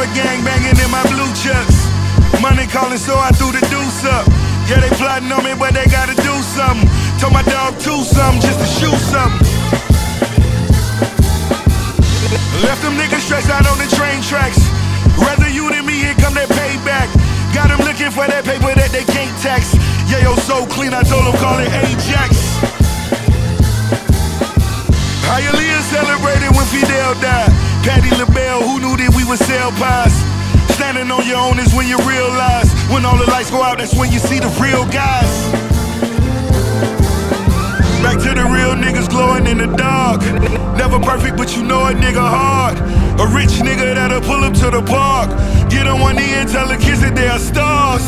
a gang banging in my blue chucks. Money calling, so I threw the deuce up. Yeah, they plotting on me, but they gotta do something. Told my dog to something just to shoot something. Left them niggas stressed out on the train tracks. Rather you than me, here come that payback. Got them looking for that paper that they can't tax. Yeah, yo, so clean, I told them call it Ajax. Hialeah celebrated when Fidel died. Patti LaBelle, who knew that we would sell pies? Standing on your own is when you realize. When all the lights go out, that's when you see the real guys. Back to the real niggas glowing in the dark. Never perfect, but you know a nigga hard. A rich nigga that'll pull up to the park. Get on one knee and tell the kids that they are stars.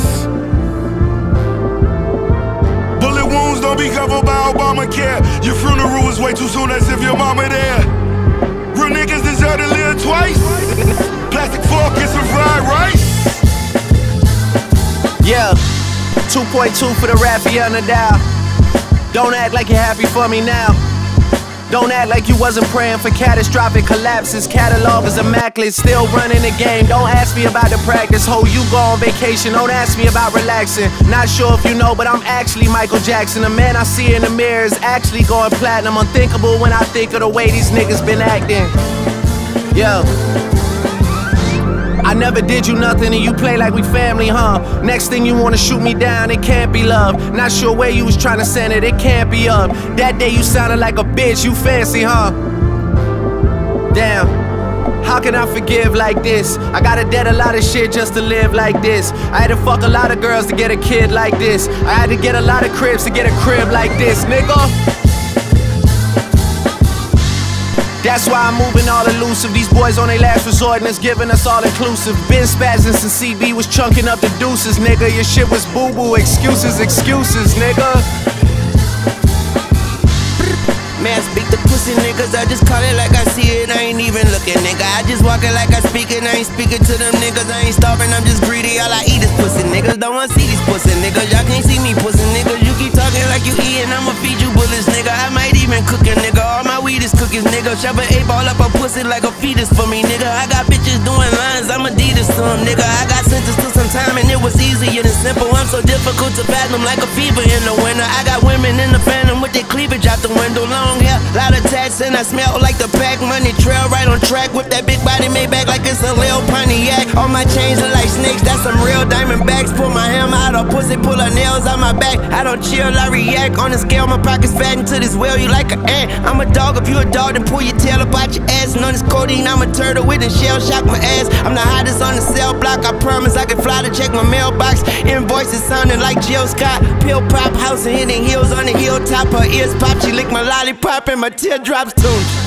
Bullet wounds don't be covered by Obamacare. Your funeral was way too soon, as if your mama there. Real niggas deserve to live twice. Plastic fork and some fried rice. Yeah, 2.2 for the Rafael Nadal. Don't act like you're happy for me now. Don't act like you wasn't praying for catastrophic collapses. Catalog is immaculate, still running the game. Don't ask me about the practice, ho, you go on vacation. Don't ask me about relaxing. Not sure if you know, but I'm actually Michael Jackson. The man I see in the mirror is actually going platinum. Unthinkable when I think of the way these niggas been acting. Yo, I never did you nothing and you play like we family, huh? Next thing you wanna shoot me down, it can't be love. Not sure where you was trying to send it, it can't be up. That day you sounded like a bitch, you fancy, huh? Damn, how can I forgive like this? I gotta debt a lot of shit just to live like this. I had to fuck a lot of girls to get a kid like this. I had to get a lot of cribs to get a crib like this, nigga. That's why I'm moving all elusive. These boys on their last resort and it's giving us all inclusive. Been spazzing since CB was chunking up the deuces, nigga. Your shit was boo-boo, excuses, nigga. Man, speak the pussy niggas, I just call it like I see it, I ain't even looking, nigga. I just walk it like I speak it, I ain't speaking to them niggas. I ain't starving, I'm just greedy, all I eat is pussy niggas. Don't wanna see these pussy niggas, y'all can't see me pussy niggas. You keep talking like you eating, I'ma feed you bullets, nigga. I might even cook a nigga, all my weed is cookies, nigga. Shove an 8-ball up a pussy like a fetus for me, nigga. I got bitches doing lines, I'm Adidas to them, nigga. I got sentenced to some time and it was easier than simple. I'm so difficult to fathom like a fever in the winter. I got women in the phantom with their cleavage out the window. Long hair, lot of tats, and I smell like the pack money trail. Right on track with that big body made back like it's a Lil Pontiac. All my chains are like snakes, that's some real diamondbacks. Pull my hammer out of pussy, pull her nails out my back. I don't chill, I react. On the scale, my pockets fat into this whale, you like an ant. I'm a dog, if you a dog, then pull your tail up out your ass. And on this codeine, I'm a turtle with a shell, shock my ass. I'm the hottest on the cell block, I promise I can fly to check my mailbox. Invoices sounding like Jill Scott. Pill pop, house and hitting heels on the hilltop. Her ears pop, she lick my lollipop and my teardrops too.